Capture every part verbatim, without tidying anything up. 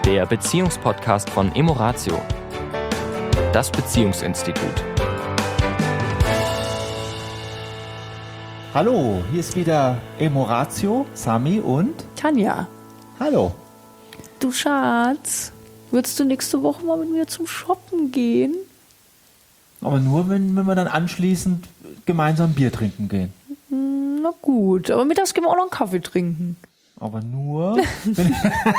der Beziehungspodcast von Emoratio, das Beziehungsinstitut. Hallo, hier ist wieder Emoratio, Sami und Tanja. Hallo. Du Schatz, würdest du nächste Woche mal mit mir zum Shoppen gehen? Aber nur, wenn, wenn wir dann anschließend gemeinsam Bier trinken gehen. Na gut, aber mittags gehen wir auch noch einen Kaffee trinken. Aber nur... wenn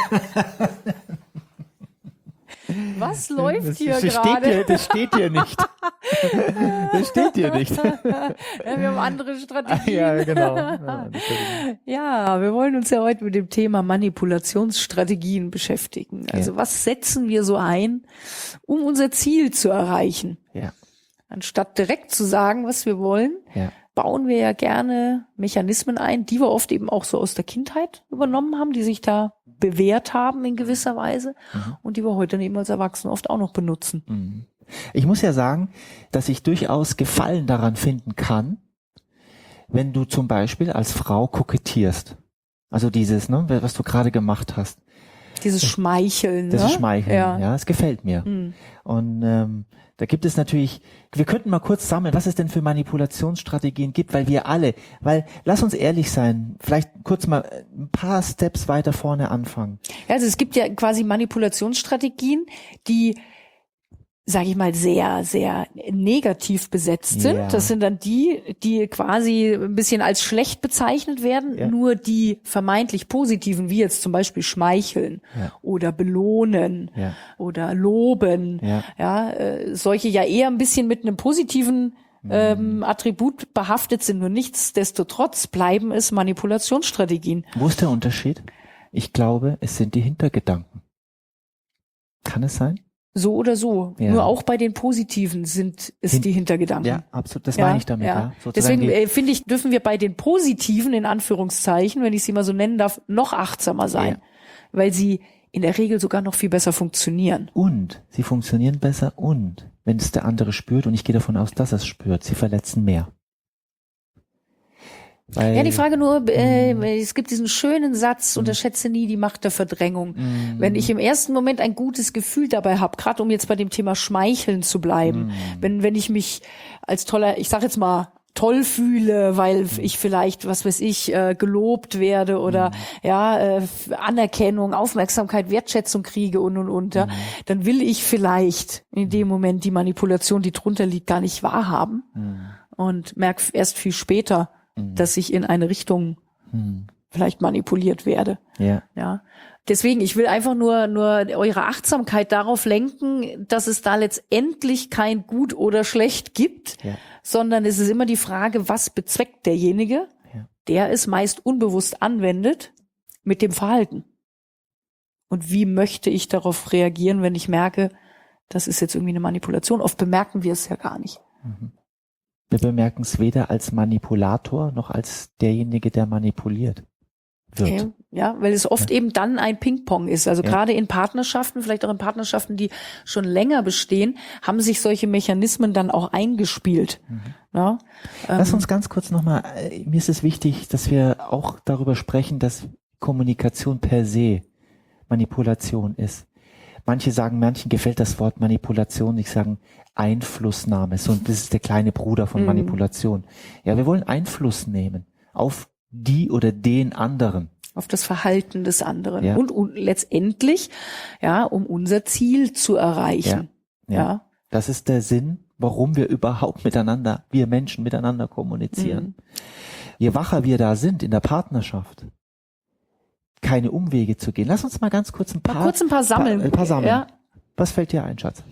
Was läuft das, hier das gerade? Steht hier, das steht hier nicht. Das steht hier nicht. Ja, wir haben andere Strategien. Ja, genau. Ja, Ja, wir wollen uns ja heute mit dem Thema Manipulationsstrategien beschäftigen. Also Ja. was setzen wir so ein, um unser Ziel zu erreichen? ja. Anstatt direkt zu sagen, was wir wollen, ja. bauen wir ja gerne Mechanismen ein, die wir oft eben auch so aus der Kindheit übernommen haben, die sich da bewährt haben in gewisser Weise Mhm. und die wir heute eben als Erwachsene oft auch noch benutzen. Mhm. Ich muss ja sagen, dass ich durchaus Gefallen daran finden kann, wenn du zum Beispiel als Frau kokettierst. Also dieses, ne, was du gerade gemacht hast. Dieses Schmeicheln. Das ne? ist Schmeicheln, ja. Ja. Es gefällt mir. Hm. Und ähm, da gibt es natürlich, wir könnten mal kurz sammeln, was es denn für Manipulationsstrategien gibt, weil wir alle, weil, lass uns ehrlich sein, vielleicht kurz mal ein paar Steps weiter vorne anfangen. Ja, also es gibt ja quasi Manipulationsstrategien, die, sage ich mal, sehr, sehr negativ besetzt sind. Ja. Das sind dann die, die quasi ein bisschen als schlecht bezeichnet werden. Ja. Nur die vermeintlich positiven, wie jetzt zum Beispiel schmeicheln Ja. oder belohnen Ja. oder loben, Ja. ja, äh, solche ja eher ein bisschen mit einem positiven ähm, Attribut behaftet sind. Nur nichtsdestotrotz bleiben es Manipulationsstrategien. Wo ist der Unterschied? Ich glaube, es sind die Hintergedanken. Kann es sein? So oder so. Ja. Nur auch bei den Positiven sind es Hin- die Hintergedanken. Ja, absolut. Das meine ich damit. Ja. Sozusagen Deswegen die, äh, finde ich, dürfen wir bei den Positiven, in Anführungszeichen, wenn ich sie mal so nennen darf, noch achtsamer sein. Ja. Weil sie in der Regel sogar noch viel besser funktionieren. und sie funktionieren besser und wenn es der andere spürt, und ich gehe davon aus, dass er es spürt, sie verletzen mehr. Weil, Ja, die Frage nur, äh, Mm. es gibt diesen schönen Satz, unterschätze nie die Macht der Verdrängung. Mm. Wenn ich im ersten Moment ein gutes Gefühl dabei habe, gerade um jetzt bei dem Thema Schmeicheln zu bleiben, Mm. wenn wenn ich mich als toller, ich sag jetzt mal, toll fühle, weil ich vielleicht, was weiß ich, äh, gelobt werde oder ja, äh, Anerkennung, Aufmerksamkeit, Wertschätzung kriege und und und, ja, dann will ich vielleicht in dem Moment die Manipulation, die drunter liegt, gar nicht wahrhaben Mm. und merke erst viel später, dass ich in eine Richtung Mm. vielleicht manipuliert werde. Ja. Ja. Deswegen, ich will einfach nur, nur eure Achtsamkeit darauf lenken, dass es da letztendlich kein Gut oder Schlecht gibt, Ja. sondern es ist immer die Frage, was bezweckt derjenige, Ja. der es meist unbewusst anwendet, mit dem Verhalten. Und wie möchte ich darauf reagieren, wenn ich merke, das ist jetzt irgendwie eine Manipulation? Oft bemerken wir es ja gar nicht. Mhm. Wir bemerken es weder als Manipulator noch als derjenige, der manipuliert wird. Okay. Ja, weil es oft Ja. eben dann ein Ping-Pong ist. Also Ja. gerade in Partnerschaften, vielleicht auch in Partnerschaften, die schon länger bestehen, haben sich solche Mechanismen dann auch eingespielt. Mhm. Ja, Lass ähm, uns ganz kurz nochmal, mir ist es wichtig, dass wir auch darüber sprechen, dass Kommunikation per se Manipulation ist. Manche sagen, manchen gefällt das Wort Manipulation, ich sagen Einflussnahme. So, das ist der kleine Bruder von Mhm. Manipulation. Ja, wir wollen Einfluss nehmen auf die oder den anderen. auf das Verhalten des anderen. Ja. Und, und letztendlich, ja, um unser Ziel zu erreichen. Ja. Ja. Das ist der Sinn, warum wir überhaupt miteinander, wir Menschen miteinander kommunizieren. Mhm. Je wacher wir da sind in der Partnerschaft, keine Umwege zu gehen. Lass uns mal ganz kurz ein paar, Mal kurz ein paar sammeln. Paar, ein paar sammeln. Ja. Was fällt dir ein, Schatz?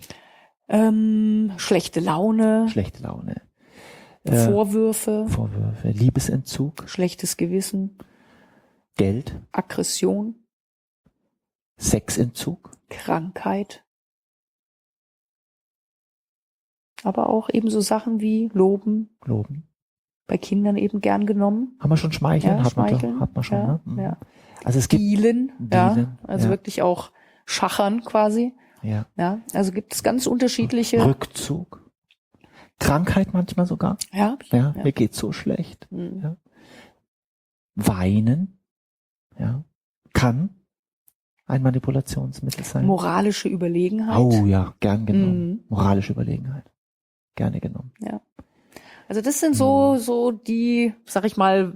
Ähm, schlechte Laune, Schlechte Laune, äh, Vorwürfe, Vorwürfe, Liebesentzug, schlechtes Gewissen, Geld, Aggression, Sexentzug, Krankheit. Aber auch eben so Sachen wie Loben, Loben. bei Kindern eben gern genommen. Haben wir schon Schmeicheln? Ja, hat, man Schmeicheln, doch, hat man schon, ja, ne? Mhm. ja. Also es gibt, Dealen, ja, Dealen, also ja. wirklich auch Schachern quasi. ja, Ja, also gibt es ganz unterschiedliche. Rückzug, Krankheit manchmal sogar. Ja, Ja, Ja. mir geht's so schlecht. Mhm. Ja. Weinen, ja, kann ein Manipulationsmittel sein? Moralische Überlegenheit. Oh ja, gern genommen. Mhm. Moralische Überlegenheit. Gerne genommen. Ja. Also das sind so, so die, sag ich mal,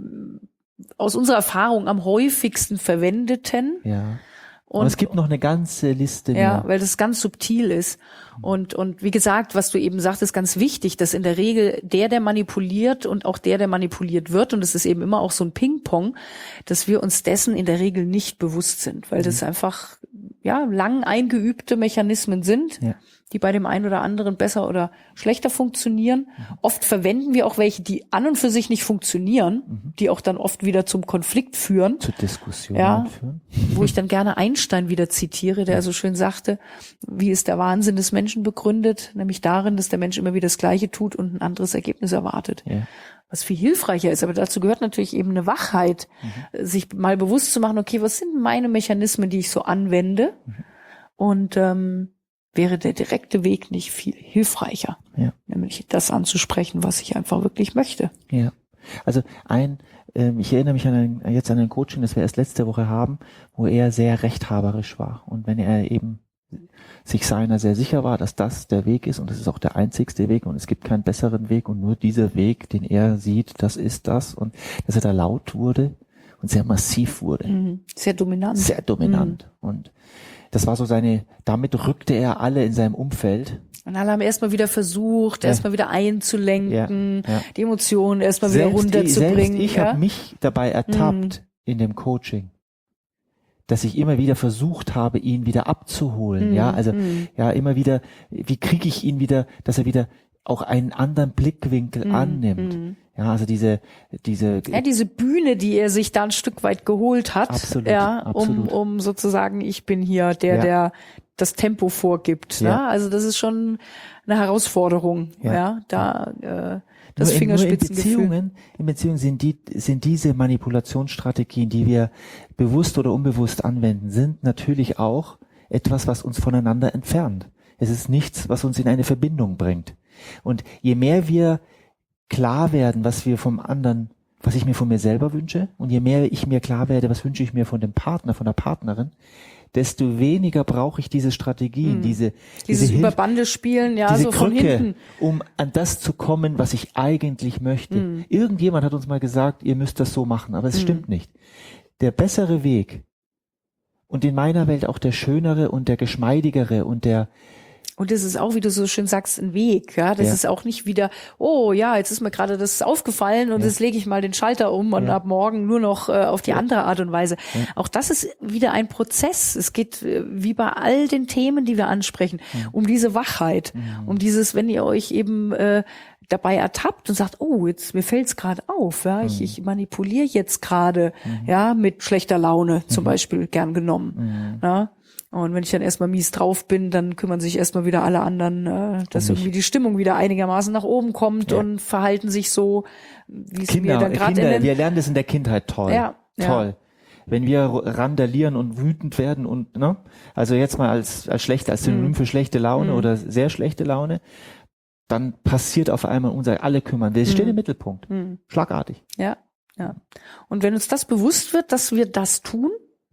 aus unserer Erfahrung am häufigsten verwendeten. Ja. Und, Und es gibt noch eine ganze Liste mehr. Ja, weil das ganz subtil ist. Und, und wie gesagt, was du eben sagtest, ganz wichtig, dass in der Regel der, der manipuliert und auch der, der manipuliert wird, und es ist eben immer auch so ein Ping-Pong, dass wir uns dessen in der Regel nicht bewusst sind, weil das einfach, ja, lang eingeübte Mechanismen sind, Ja. die bei dem einen oder anderen besser oder schlechter funktionieren. Oft verwenden wir auch welche, die an und für sich nicht funktionieren, Mhm. die auch dann oft wieder zum Konflikt führen. Zur Diskussion Ja. führen. Wo ich dann gerne Einstein wieder zitiere, der so schön sagte, wie ist der Wahnsinn des Menschen begründet? Nämlich darin, dass der Mensch immer wieder das Gleiche tut und ein anderes Ergebnis erwartet. Ja. Was viel hilfreicher ist. Aber dazu gehört natürlich eben eine Wachheit, Mhm. sich mal bewusst zu machen, okay, was sind meine Mechanismen, die ich so anwende? Mhm. Und ähm, wäre der direkte Weg nicht viel hilfreicher, Ja. nämlich das anzusprechen, was ich einfach wirklich möchte. Ja. Also ein, ähm, ich erinnere mich an ein, jetzt an ein Coaching, das wir erst letzte Woche haben, wo er sehr rechthaberisch war. Und wenn er eben sich seiner sehr sicher war, dass das der Weg ist und das ist auch der einzigste Weg und es gibt keinen besseren Weg und nur dieser Weg, den er sieht, das ist das, und dass er da laut wurde und sehr massiv wurde. Mhm. Sehr dominant. Sehr dominant. Und das war so seine, damit rückte er alle in seinem Umfeld. Und alle haben erstmal wieder versucht, Ja. erstmal wieder einzulenken, Ja, ja. die Emotionen erstmal wieder Selbst, runterzubringen. selbst ich ja? habe mich dabei ertappt Mhm. in dem Coaching, dass ich immer wieder versucht habe, ihn wieder abzuholen. Mhm. Ja, also Mhm. ja immer wieder, wie kriege ich ihn wieder, dass er wieder auch einen anderen Blickwinkel Mhm. annimmt. Mhm. Ja, also diese diese Ja, diese Bühne, die er sich da ein Stück weit geholt hat, Absolut, ja, absolut. um um sozusagen, ich bin hier der, Ja. der das Tempo vorgibt. Ja. Ne? Also das ist schon eine Herausforderung, ja, Ja. da äh, das nur in, nur in Fingerspitzengefühl. Beziehungen, in Beziehungen sind die, sind diese Manipulationsstrategien, die wir bewusst oder unbewusst anwenden, sind natürlich auch etwas, was uns voneinander entfernt. Es ist nichts, was uns in eine Verbindung bringt. Und je mehr wir klar werden, was wir vom anderen, was ich mir von mir selber wünsche, und je mehr ich mir klar werde, was wünsche ich mir von dem Partner, von der Partnerin, desto weniger brauche ich diese Strategien, Hm. diese, Dieses diese Hilf- über Bande spielen, ja, diese so von Krücke, hinten. um an das zu kommen, was ich eigentlich möchte. Mhm. Irgendjemand hat uns mal gesagt, ihr müsst das so machen, aber es Mhm. stimmt nicht. Der bessere Weg und in meiner Welt auch der schönere und der geschmeidigere und der Und das ist auch, wie du so schön sagst, ein Weg. Ja, das Ja. ist auch nicht wieder, oh ja, jetzt ist mir gerade das aufgefallen und Ja. jetzt lege ich mal den Schalter um und Ja. ab morgen nur noch äh, auf die Ja. andere Art und Weise. Ja. Auch das ist wieder ein Prozess. Es geht äh, wie bei all den Themen, die wir ansprechen, um diese Wachheit, um dieses, wenn ihr euch eben äh, dabei ertappt und sagt, oh, jetzt mir fällt's gerade auf, ja, ich, ich manipuliere jetzt gerade, ja, mit schlechter Laune zum Beispiel gern genommen, ja. Und wenn ich dann erstmal mies drauf bin, dann kümmern sich erstmal wieder alle anderen, äh, dass Um mich. irgendwie die Stimmung wieder einigermaßen nach oben kommt Ja. und verhalten sich so, wie es mir Kinder, dann gerade in Kinder den, wir lernen das in der Kindheit toll. Ja, ja. Toll. Wenn wir randalieren und wütend werden und, ne, also jetzt mal als, als schlechte, als Synonym Mhm. für schlechte Laune Mhm. oder sehr schlechte Laune, dann passiert auf einmal unser, alle kümmern. Wir stehen Mhm. im Mittelpunkt. Hm, Schlagartig. ja, ja. Und wenn uns das bewusst wird, dass wir das tun,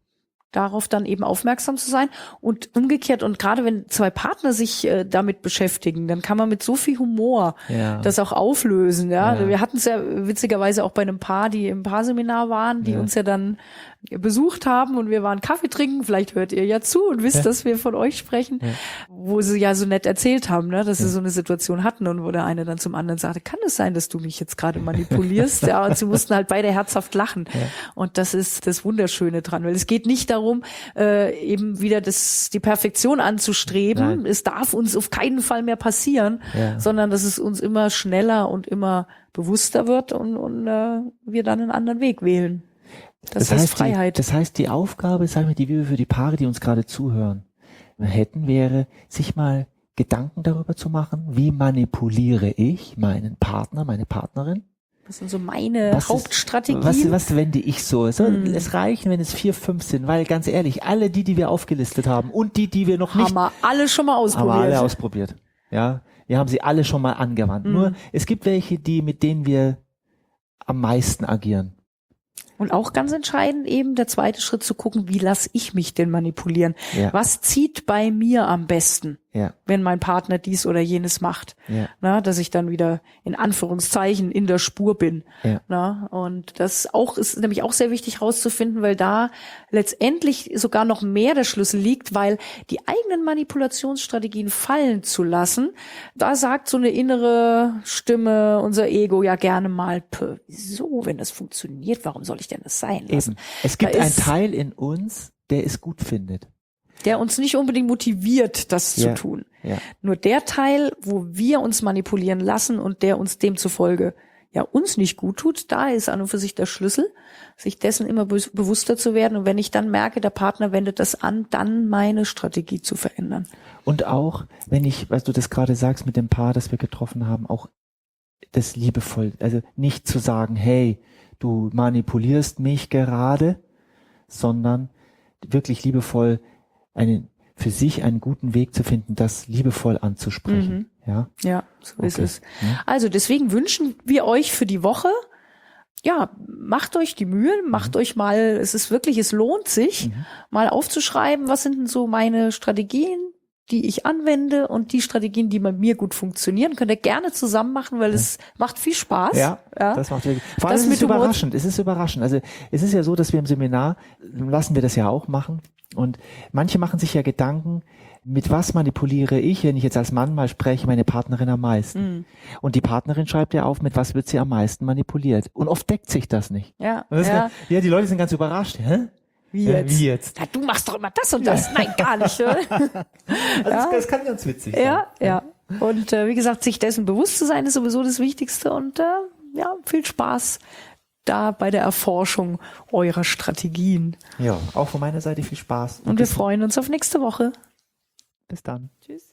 darauf dann eben aufmerksam zu sein und umgekehrt, und gerade wenn zwei Partner sich äh, damit beschäftigen, dann kann man mit so viel Humor Ja. das auch auflösen. Ja, Ja. wir hatten es ja witzigerweise auch bei einem Paar, die im Paarseminar waren, die Ja. uns ja dann besucht haben und wir waren Kaffee trinken. Vielleicht hört ihr ja zu und wisst, Ja. dass wir von euch sprechen, Ja. wo sie ja so nett erzählt haben, ne, dass Ja. sie so eine Situation hatten und wo der eine dann zum anderen sagte, kann es sein, dass du mich jetzt gerade manipulierst? Ja, und sie mussten halt beide herzhaft lachen. Ja. Und das ist das Wunderschöne dran, weil es geht nicht darum, äh, eben wieder das, die Perfektion anzustreben. Nein. Es darf uns auf keinen Fall mehr passieren, Ja. sondern dass es uns immer schneller und immer bewusster wird und, und äh, wir dann einen anderen Weg wählen. Das, heißt Freiheit. Die, das heißt, die Aufgabe, sagen wir, die wir für die Paare, die uns gerade zuhören, hätten, wäre, sich mal Gedanken darüber zu machen, wie manipuliere ich meinen Partner, meine Partnerin? Das sind so meine Was ist- Hauptstrategien. Was, was wende ich so? so Hm. Es reichen, wenn es vier, fünf sind, weil ganz ehrlich, alle die, die wir aufgelistet haben und die, die wir noch haben nicht, wir alle schon mal haben wir ausprobiert. alle ausprobiert. Ja, wir haben sie alle schon mal angewandt. Mhm. Nur, es gibt welche, die, mit denen wir am meisten agieren. Und auch ganz entscheidend eben der zweite Schritt zu gucken, wie lasse ich mich denn manipulieren? Ja. Was zieht bei mir am besten, Ja. wenn mein Partner dies oder jenes macht? Ja. Na, dass ich dann wieder in Anführungszeichen in der Spur bin. Ja. Na, und das auch ist nämlich auch sehr wichtig rauszufinden, weil da letztendlich sogar noch mehr der Schlüssel liegt, weil die eigenen Manipulationsstrategien fallen zu lassen, da sagt so eine innere Stimme, unser Ego ja gerne mal, wieso, wenn das funktioniert, warum soll ich denn das sein lassen? Eben. Es gibt Da einen ist- Teil in uns, der es gut findet. Der uns nicht unbedingt motiviert, das Ja. zu tun. Ja. Nur der Teil, wo wir uns manipulieren lassen und der uns demzufolge ja uns nicht gut tut, da ist an und für sich der Schlüssel, sich dessen immer be- bewusster zu werden. Und wenn ich dann merke, der Partner wendet das an, dann meine Strategie zu verändern. Und auch, wenn ich, was du das gerade sagst mit dem Paar, das wir getroffen haben, auch das liebevoll, also nicht zu sagen, hey, du manipulierst mich gerade, sondern wirklich liebevoll einen, für sich einen guten Weg zu finden, das liebevoll anzusprechen. Ja. Ja, so ist Okay. es. Ja. Also deswegen wünschen wir euch für die Woche, ja, macht euch die Mühe, macht Mhm. euch mal, es ist wirklich, es lohnt sich, Mhm. mal aufzuschreiben, was sind denn so meine Strategien, die ich anwende und die Strategien, die bei mir gut funktionieren. Könnt ihr gerne zusammen machen, weil es macht viel Spaß. Ja, ja. das macht wirklich. Vor allem Das ist es mit Humor- überraschend. Es ist überraschend. Also es ist ja so, dass wir im Seminar lassen wir das ja auch machen. Und manche machen sich ja Gedanken, mit was manipuliere ich, wenn ich jetzt als Mann mal spreche, meine Partnerin am meisten. Mhm. Und die Partnerin schreibt ja auf, mit was wird sie am meisten manipuliert. Und oft deckt sich das nicht. Ja, Und das ist ja. ganz- ja, die Leute sind ganz überrascht. Hä? Wie Ja, jetzt? wie jetzt? Ja, du machst doch immer das und das. Nein, gar nicht. Oder? Also Ja. das, das kann ganz witzig sein. Ja, ja. Und äh, wie gesagt, sich dessen bewusst zu sein, ist sowieso das Wichtigste. Und äh, ja, viel Spaß da bei der Erforschung eurer Strategien. Ja, auch von meiner Seite viel Spaß. Und wir bis, freuen uns auf nächste Woche. bis dann. Tschüss.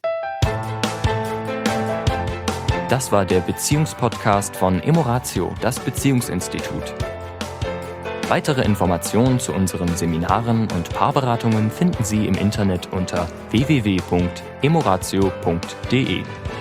Das war der Beziehungspodcast von Emoratio, das Beziehungsinstitut. Weitere Informationen zu unseren Seminaren und Paarberatungen finden Sie im Internet unter w w w punkt emoratio punkt d e.